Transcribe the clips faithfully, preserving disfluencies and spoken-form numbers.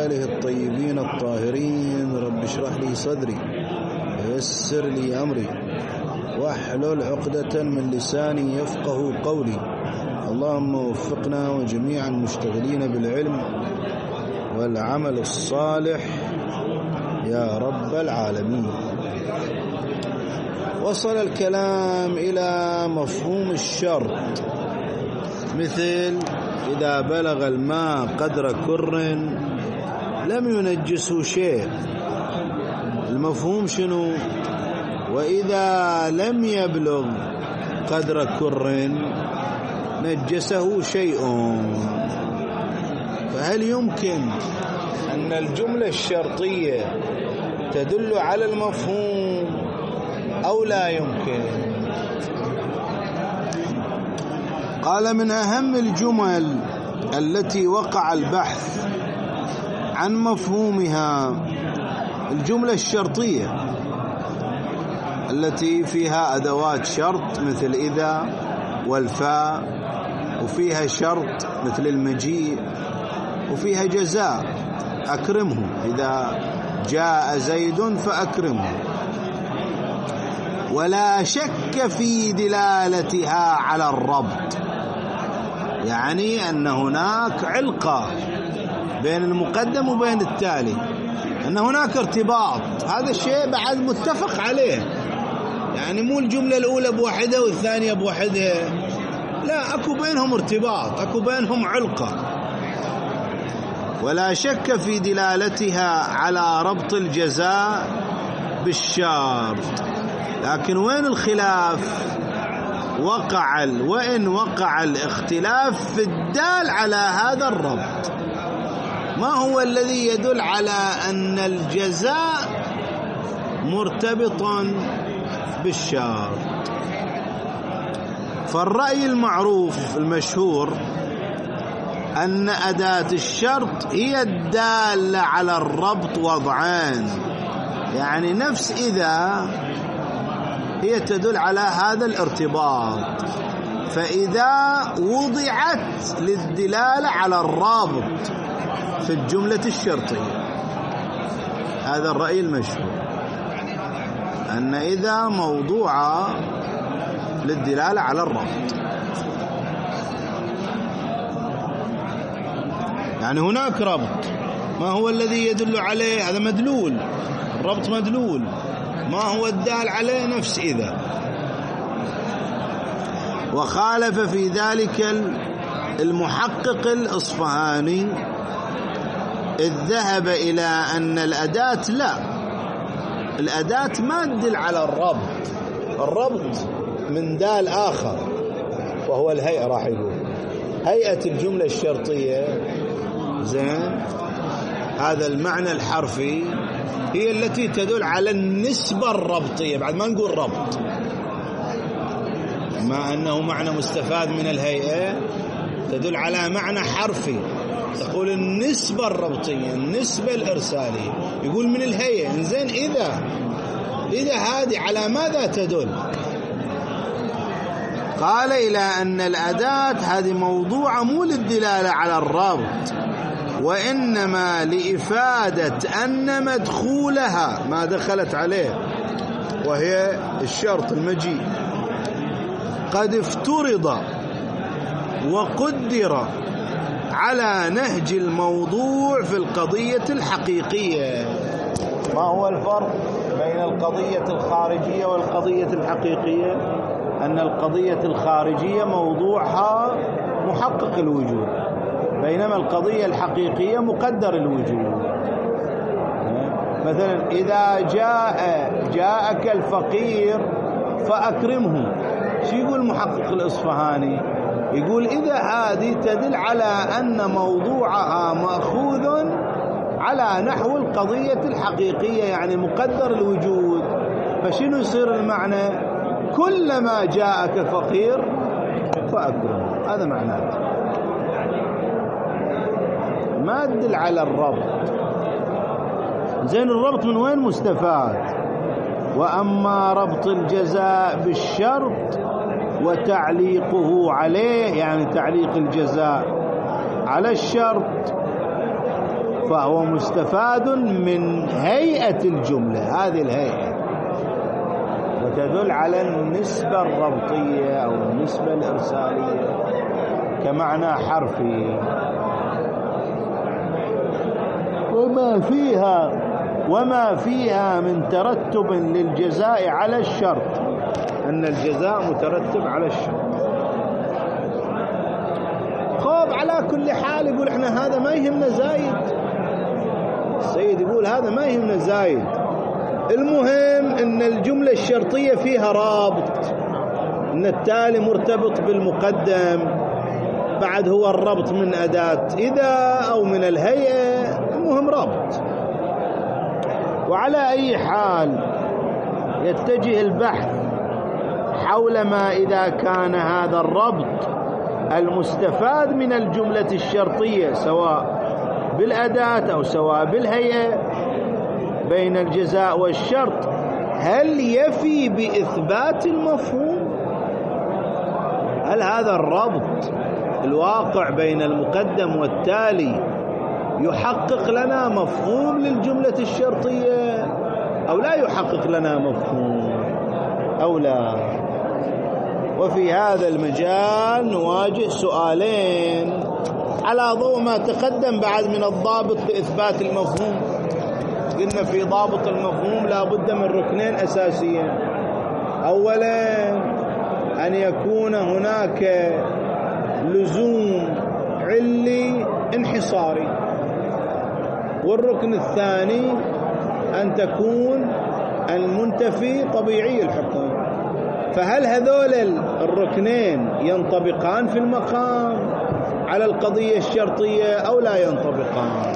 آله الطيبين الطاهرين. رب اشرح لي صدري ويسر لي أمري واحلل عقدة من لساني يفقه قولي. اللهم وفقنا وجميع المشتغلين بالعلم والعمل الصالح يا رب العالمين. وصل الكلام إلى مفهوم الشرط، مثل إذا بلغ الماء قدر كر لم ينجسه شيء. المفهوم شنو؟ وإذا لم يبلغ قدر كر نجسه شيء. فهل يمكن أن الجملة الشرطية تدل على المفهوم أو لا يمكن؟ قال من أهم الجمل التي وقع البحث عن مفهومها الجملة الشرطية التي فيها أدوات شرط مثل إذا والفاء، وفيها شرط مثل المجيء، وفيها جزاء أكرمه، إذا جاء زيد فأكرمه. ولا شك في دلالتها على الربط، يعني أن هناك علقة بين المقدم وبين التالي، أن هناك ارتباط. هذا الشيء بعد متفق عليه، يعني مو الجملة الأولى بوحدة والثانية بوحدة، لا، أكو بينهم ارتباط، أكو بينهم علقة. ولا شك في دلالتها على ربط الجزاء بالشرط. لكن وين الخلاف؟ وقع وإن وقع الاختلاف في الدال على هذا الربط. ما هو الذي يدل على أن الجزاء مرتبط بالشرط؟ فالرأي المعروف المشهور أن أداة الشرط هي الدالة على الربط وضعان، يعني نفس إذا هي تدل على هذا الارتباط، فإذا وضعت للدلالة على الرابط في الجملة الشرطية. هذا الرأي المشهور، أن إذا موضوعة للدلالة على الربط. يعني هناك ربط، ما هو الذي يدل عليه؟ هذا مدلول، الربط مدلول. ما هو الدال عليه؟ نفس إذا. وخالف في ذلك المحقق الإصفهاني، إذ ذهب إلى أن الأداة لا، الأداة ما تدل على الربط، الربط من دال آخر وهو الهيئة. راح يقول هيئة الجملة الشرطية، زين، هذا المعنى الحرفي، هي التي تدل على النسبة الربطية، بعد ما نقول ربط، ما أنه معنى مستفاد من الهيئة، تدل على معنى حرفي، تقول النسبة الربطية، النسبة الإرسالية. يقول من الهيئة. إنزين إذا إذا هذه على ماذا تدل؟ قال إلى أن الأداة هذه موضوعة مو للدلالة على الربط، وإنما لإفادة أن مدخولها ما دخلت عليه، وهي الشرط المجيء، قد افترض وقدر على نهج الموضوع في القضية الحقيقية. ما هو الفرق بين القضية الخارجية والقضية الحقيقية؟ أن القضية الخارجية موضوعها محقق الوجود، بينما القضية الحقيقية مقدر الوجود. مثلا إذا جاء جاءك الفقير فأكرمه، شو يقول محقق الإصفهاني؟ يقول إذا هذه تدل على أن موضوعها مأخوذ على نحو القضية الحقيقية، يعني مقدر الوجود. فشنو يصير المعنى؟ كلما جاءك فقير فأكرمه، هذا معناه، ما تدل على الربط. زين، الربط من وين مستفاد؟ وأما ربط الجزاء بالشرط وتعليقه عليه، يعني تعليق الجزاء على الشرط، فهو مستفاد من هيئة الجملة، هذه الهيئة، وتدل على النسبة الربطية أو النسبة الإرسالية كمعنى حرفي. وما فيها وما فيها من ترتب للجزاء على الشرط، أن الجزاء مترتب على الشرط. خاب على كل حال يقول احنا هذا ما يهمنا زايد، السيد يقول هذا ما يهمنا زايد، المهم ان الجملة الشرطية فيها رابط، ان التالي مرتبط بالمقدم، بعد هو الربط من أداة إذا أو من الهيئة، المهم رابط. وعلى أي حال يتجه البحث حول ما إذا كان هذا الربط المستفاد من الجملة الشرطية سواء بالأداة أو سواء بالهيئة بين الجزاء والشرط، هل يفي بإثبات المفهوم؟ هل هذا الربط الواقع بين المقدم والتالي يحقق لنا مفهوم للجملة الشرطية أو لا يحقق لنا مفهوم أو لا؟ وفي هذا المجال نواجه سؤالين على ضوء ما تقدم بعد من الضابط لإثبات المفهوم. قلنا في ضابط المفهوم لا بد من ركنين أساسيين، أولا أن يكون هناك لزوم علي انحصاري، والركن الثاني أن تكون المنتفي طبيعي الحكم. فهل هذول الركنين ينطبقان في المقام على القضية الشرطية أو لا ينطبقان؟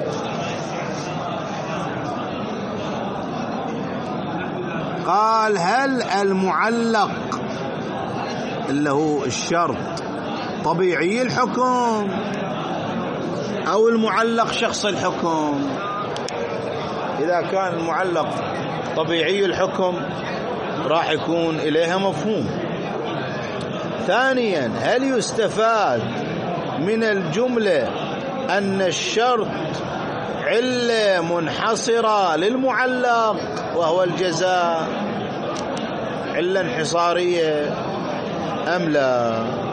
قال هل المعلق اللي هو الشرط طبيعي الحكم أو المعلق شخص الحكم؟ إذا كان المعلق طبيعي الحكم راح يكون إليها مفهوم. ثانيا هل يستفاد من الجملة أن الشرط علة منحصرة للمعلق وهو الجزاء، علة انحصارية أم لا؟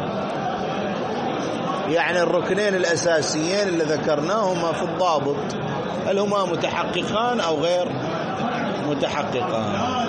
يعني الركنين الأساسيين اللي ذكرناهما في الضابط هل هما متحققان أو غير متحققان؟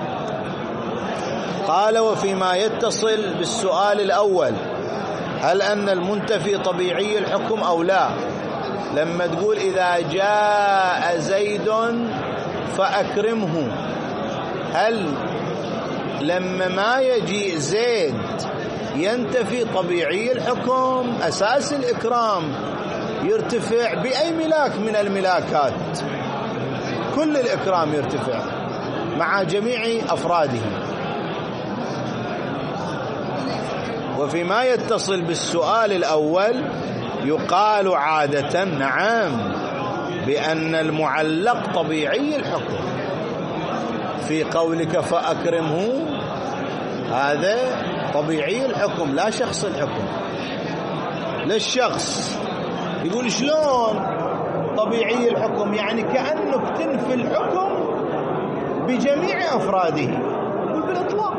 قال وفيما يتصل بالسؤال الأول هل أن المنتفي طبيعي الحكم أو لا، لما تقول إذا جاء زيد فأكرمه، هل لما ما يجي زيد ينتفي طبيعي الحكم؟ أساس الإكرام يرتفع بأي ملاك من الملاكات، كل الإكرام يرتفع مع جميع أفراده. وفيما يتصل بالسؤال الأول يقال عادة نعم بأن المعلق طبيعي الحكم، في قولك فأكرمه هذا طبيعي الحكم لا شخص الحكم. للشخص يقول شلون طبيعي الحكم؟ يعني كأنك تنفي الحكم بجميع أفراده، يقول بالإطلاق.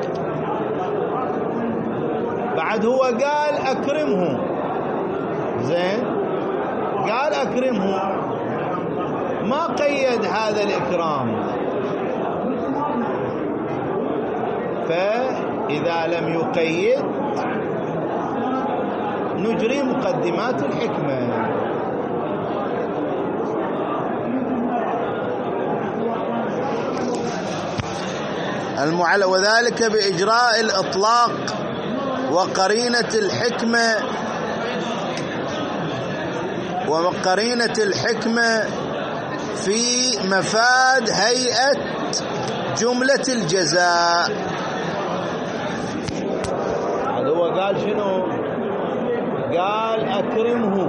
بعد هو قال أكرمه، زين، قال أكرمه، ما قيد هذا الإكرام، فإذا لم يقيد نجري مقدمات الحكمة. المعلق وذلك بإجراء الإطلاق وقرينة الحكمة وقرينة الحكمة في مفاد هيئة جملة الجزاء. هذا هو قال شنو؟ قال أكرمه.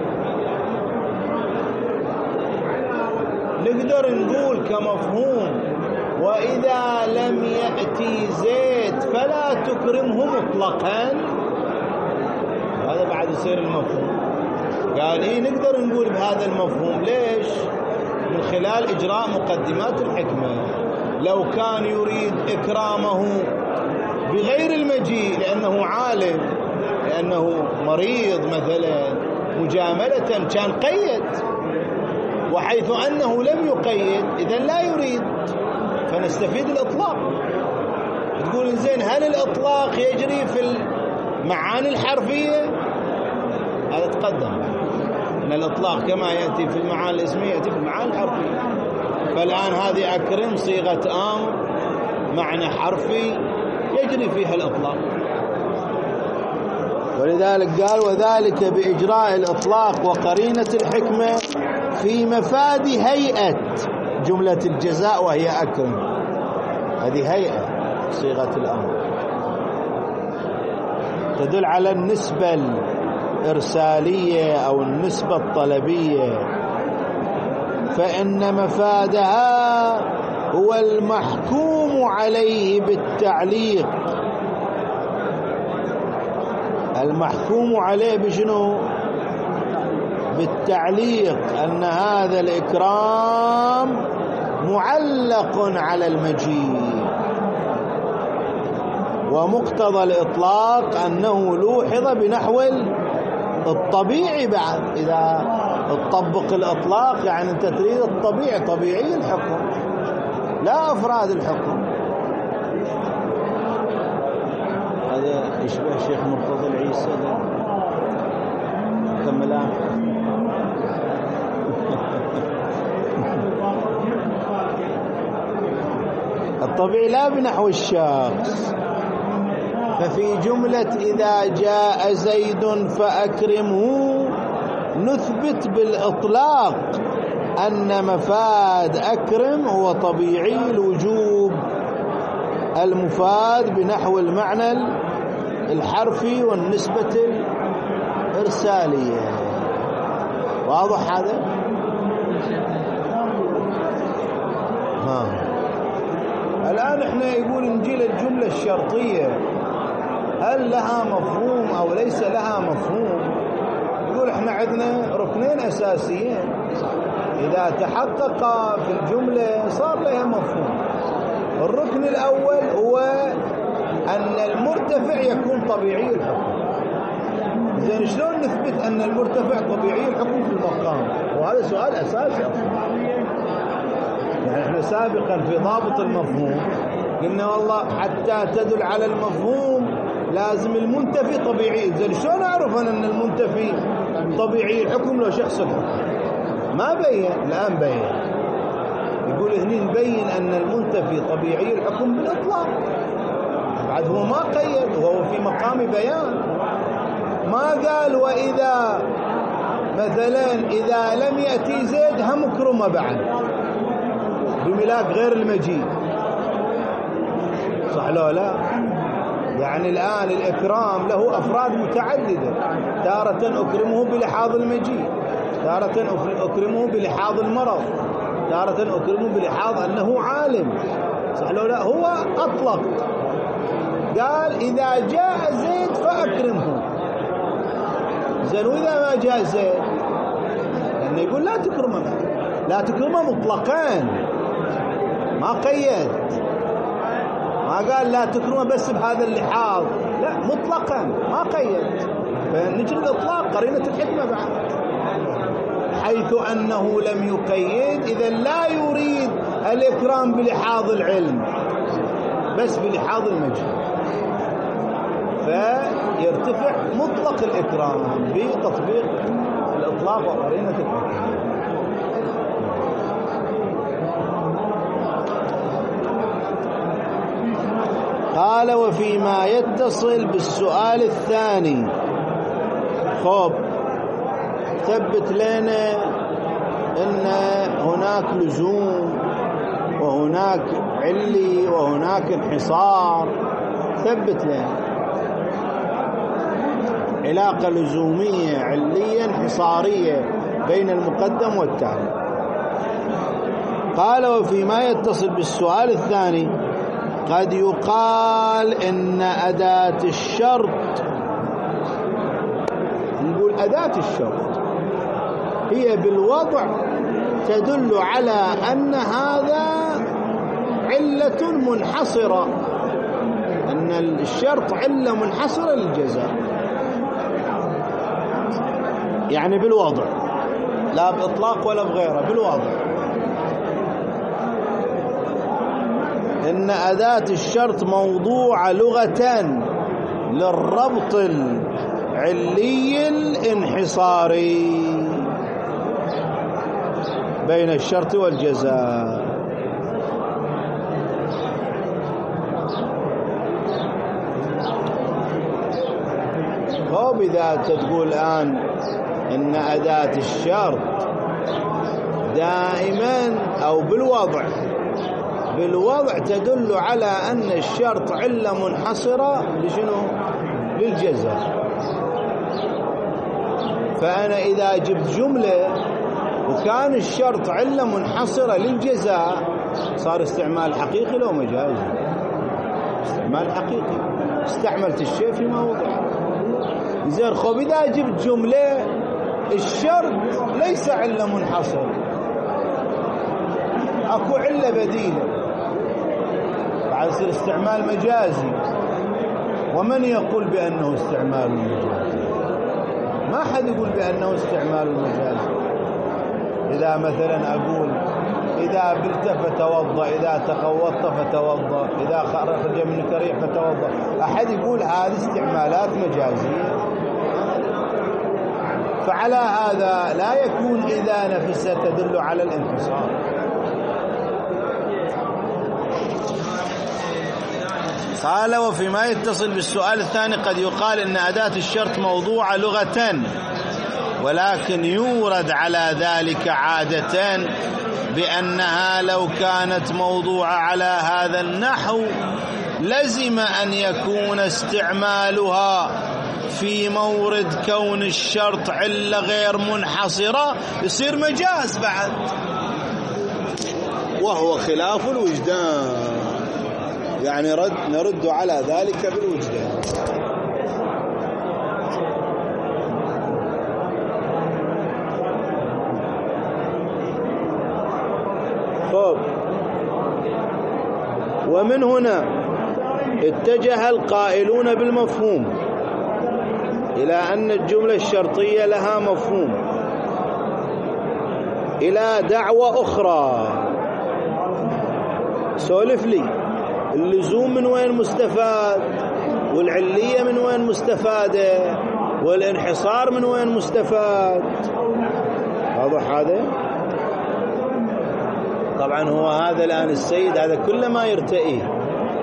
نقدر نقول كمفهوم وإذا لم يأتي زيد فلا تكرمه مطلقا، هذا بعد يصير المفهوم. قال إيه نقدر نقول بهذا المفهوم. ليش؟ من خلال إجراء مقدمات الحكمة. لو كان يريد إكرامه بغير المجيء لأنه عالم، لأنه مريض مثلا مجاملة، كان قيد، وحيث أنه لم يقيد إذن لا يريد، فنستفيد الإطلاق. تقول زين هل الإطلاق يجري في المعاني الحرفية؟ هذا تقدم أن الإطلاق كما يأتي في المعاني الاسمية يأتي في المعاني الحرفية. فالآن هذه أكرم صيغة أمر معنى حرفي يجري فيها الإطلاق، ولذلك قال وذلك بإجراء الإطلاق وقرينة الحكمة في مفاد هيئة جملة الجزاء وهي أكرم. هذه هيئة صيغة الأمر تدل على النسبة الإرسالية أو النسبة الطلبية، فإن مفادها هو المحكوم عليه بالتعليق. المحكوم عليه بشنو؟ بالتعليق، أن هذا الإكرام معلق على المجيء. ومقتضى الإطلاق أنه لوحظ بنحو الطبيعي بعد. إذا تطبق الإطلاق يعني أنت تريد الطبيعي، طبيعي الحكم لا أفراد الحكم. هذا يشبه الشيخ مرتضى العيسى كملان. الطبيعي لا بنحو الشخص. ففي جملة إذا جاء زيد فأكرمه نثبت بالإطلاق أن مفاد أكرم هو طبيعي الوجوب المفاد بنحو المعنى الحرفي والنسبة الإرسالية. واضح هذا؟ ها. الآن احنا يقول نجي للجملة الشرطية هل لها مفهوم أو ليس لها مفهوم. يقول احنا عندنا ركنين أساسيين إذا تحقق في الجملة صار لها مفهوم. الركن الأول هو أن المرتفع يكون طبيعي الحكم. زين شلون نثبت أن المرتفع طبيعي الحكم في المقام؟ وهذا سؤال أساسي. يعني احنا سابقا في ضابط المفهوم قلنا والله حتى تدل على المفهوم لازم المنتفي طبيعي. زين شلون أعرف أن المنتفي طبيعي الحكم لو شخص الحكم؟ ما بين. الآن بين. يقول هني نبين أن المنتفي طبيعي الحكم بالإطلاق. بعد هو ما قيد وهو في مقام بيان. ما قال وإذا مثلا إذا لم يأتي زيد هم أكرمه بعد بملاك غير المجيء. صح لو لا؟ يعني الآن الإكرام له أفراد متعددة. تارة أكرمه بلحاظ المجيء، تارة أكرمه بلحاظ المرض، تارة أكرمه بلحاظ أنه عالم. صح لو لا؟ هو أطلق قال إذا جاء زيد فأكرمه. زين وإذا ما جاء زيد لأنه يقول لا تكرمه، لا تكرمه مطلقان ما قيد. ما قال لا تكرمه بس بهذا اللحاظ، لا مطلقا ما قيد. فنجري الإطلاق قرينة الحكمة بعد، حيث أنه لم يقيد إذا لا يريد الإكرام بلحاظ العلم بس بلحاظ المجهول، فيرتفع مطلق الإكرام بتطبيق الإطلاق وقرينة الحكمة. قال وفيما يتصل بالسؤال الثاني خب ثبت لنا ان هناك لزوم وهناك علي وهناك انحصار. ثبت لنا علاقة لزومية علية انحصارية بين المقدم والتالي. قال وفيما يتصل بالسؤال الثاني قد يقال إن أداة الشرط، نقول أداة الشرط هي بالوضع تدل على أن هذا علة منحصرة، أن الشرط علة منحصرة للجزاء، يعني بالوضع، لا بإطلاق ولا بغيره، بالوضع. إن أداة الشرط موضوعة لغة للربط العلي الانحصاري بين الشرط والجزاء. وبذا تقول الآن إن أداة الشرط دائما أو بالوضع بالوضع تدل على أن الشرط علة منحصرة لشنو؟ للجزاء. فأنا إذا جبت جملة وكان الشرط علة منحصرة للجزاء صار استعمال حقيقي لو مجازي؟ استعمال حقيقي، استعملت الشيء في موضع. زين خب إذا جبت جملة الشرط ليس علة منحصرة، أكو علة بديلة، بعد يصير استعمال مجازي. ومن يقول بأنه استعمال مجازي؟ ما حد يقول بأنه استعمال مجازي. إذا مثلا أقول إذا بلت فتوضأ، إذا تقوضت فتوضأ، إذا خرج منك ريح فتوضأ، أحد يقول هذه استعمالات مجازية؟ فعلى هذا لا يكون إذا نفسها تدل على الانحصار. قال وفيما يتصل بالسؤال الثاني قد يقال إن أداة الشرط موضوعة لغة، ولكن يورد على ذلك عادة بأنها لو كانت موضوعة على هذا النحو لزم أن يكون استعمالها في مورد كون الشرط علة غير منحصرة، يصير مجاز بعد، وهو خلاف الوجدان. يعني رد نرد على ذلك بالوجدان. طب ومن هنا اتجه القائلون بالمفهوم إلى أن الجملة الشرطية لها مفهوم إلى دعوة أخرى. سولف لي، اللزوم من وين مستفاد؟ والعلية من وين مستفادة؟ والانحصار من وين مستفاد؟ واضح هذا؟ طبعا هو هذا الآن السيد هذا كل ما يرتئيه،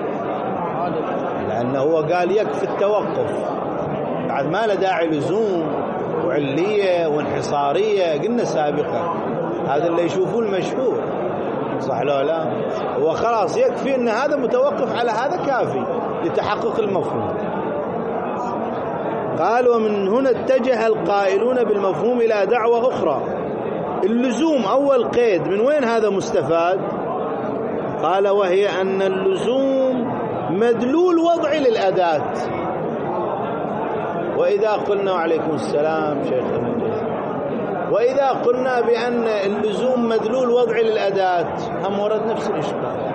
لأنه هو قال يكفي التوقف، بعد ما له داعي لزوم وعلية وانحصارية. قلنا سابقا هذا اللي يشوفوه المشهور، صح لا لا؟ هو خلاص يكفي ان هذا متوقف على هذا كافي لتحقق المفهوم. قال ومن هنا اتجه القائلون بالمفهوم إلى دعوة أخرى. اللزوم أول قيد من وين هذا مستفاد؟ قال وهي أن اللزوم مدلول وضعي للأداة. وإذا قلنا وعليكم السلام شيخنا، وإذا قلنا بأن اللزوم مدلول وضعي للأداة هم ورد نفس الإشكال.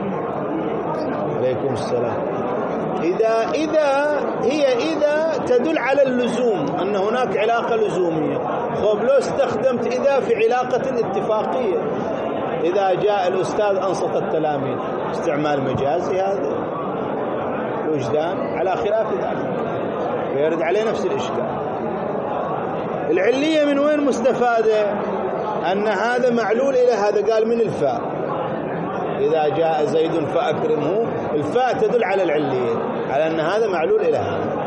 عليكم السلام. إذا إذا هي إذا تدل على اللزوم، أن هناك علاقة لزومية. خب لو استخدمت إذا في علاقة اتفاقية، إذا جاء الأستاذ أنصت التلاميذ، استعمال مجازي هذا وجدان على خلاف ذلك، ويرد عليه نفس الإشكال. العلية من وين مستفادة؟ أن هذا معلول إلى هذا، قال من الفاء، إذا جاء زيد فأكرمه، الفاء تدل على العلية، على أن هذا معلول إلى هذا.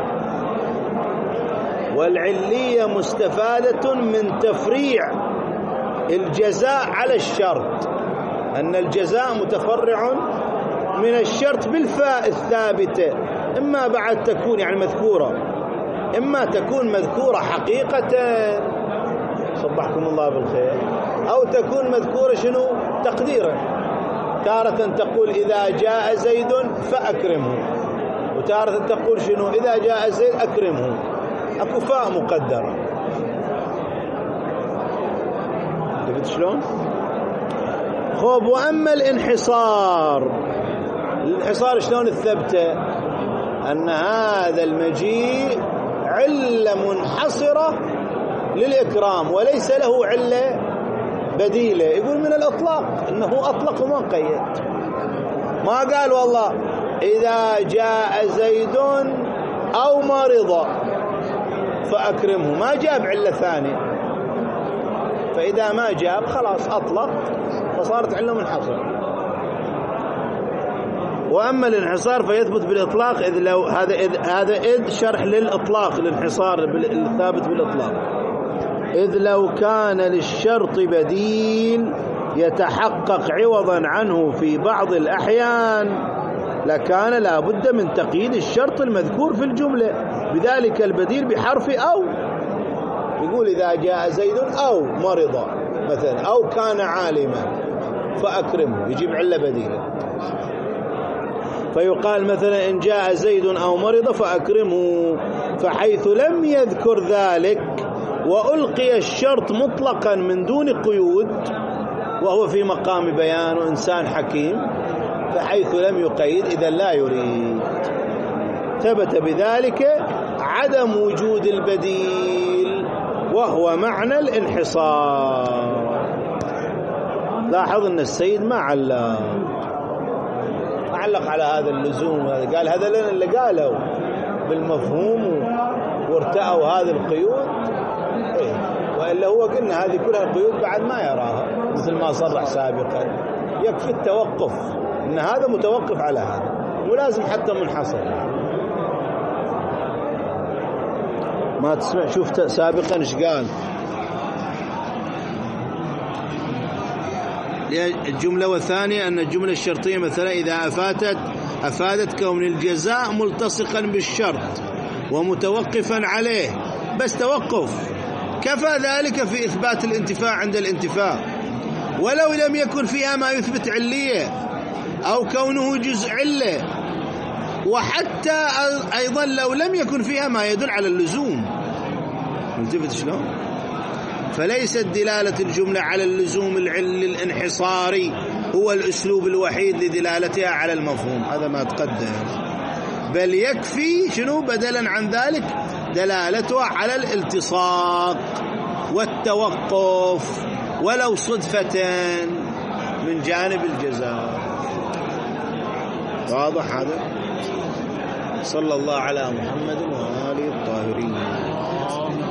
والعلية مستفادة من تفريع الجزاء على الشرط، أن الجزاء متفرع من الشرط بالفاء الثابتة، إما بعد تكون يعني مذكورة، إما تكون مذكورة حقيقة صبحكم الله بالخير، أو تكون مذكورة شنو تقديرا. تارة تقول إذا جاء زيد فأكرمه، وتارة تقول شنو إذا جاء زيد أكرمه، أكو فاء مقدرة. شفت شلون؟ خوب وأما الانحصار، الانحصار شلون الثبته؟ أن هذا المجيء علة منحصرة للإكرام وليس له علة بديلة. يقول من الإطلاق، إنه أطلق وما قيد، ما قال والله إذا جاء زيد أو مرض فأكرمه، ما جاب علة ثانية. فإذا ما جاب خلاص أطلق فصارت علة منحصرة. وأما الانحصار فيثبت بالإطلاق، إذ لو هذا إذ هذا إذ شرح للإطلاق، الانحصار الثابت بالإطلاق، إذ لو كان للشرط بديل يتحقق عوضا عنه في بعض الأحيان لكان لا بد من تقييد الشرط المذكور في الجملة بذلك البديل بحرف أو. يقول إذا جاء زيد أو مرض مثلا أو كان عالما فأكرمه، يجيب علة بديلة. فيقال مثلا إن جاء زيد أو مرض فأكرمه، فحيث لم يذكر ذلك وألقي الشرط مطلقا من دون قيود وهو في مقام بيان إنسان حكيم، فحيث لم يقيد إذا لا يريد. ثبت بذلك عدم وجود البديل وهو معنى الانحصار. لاحظ أن السيد ما علق علق على هذا اللزوم، قال هذا لنا اللي قالوا بالمفهوم وارتأوا هذه القيود. إيه؟ وإلا هو قلنا هذه كلها القيود بعد ما يراها، مثل ما صرح سابقا. يكفي التوقف، إن هذا متوقف على هذا، ولازم حتى منحصر. ما تسمع شفت سابقا ايش قال؟ الجملة والثانية أن الجملة الشرطية مثلا إذا أفادت أفادت كون الجزاء ملتصقا بالشرط ومتوقفا عليه، بس توقف كفى ذلك في إثبات الانتفاع عند الانتفاع، ولو لم يكن فيها ما يثبت علية أو كونه جزء علة، وحتى أيضا لو لم يكن فيها ما يدل على اللزوم. ملتفت شلون؟ فليست دلالة الجملة على اللزوم العلي الانحصاري هو الأسلوب الوحيد لدلالتها على المفهوم، هذا ما تقدم، بل يكفي شنو بدلا عن ذلك دلالتها على الالتصاق والتوقف ولو صدفة من جانب الجزاء. واضح هذا؟ صلى الله على محمد وآله الطاهرين.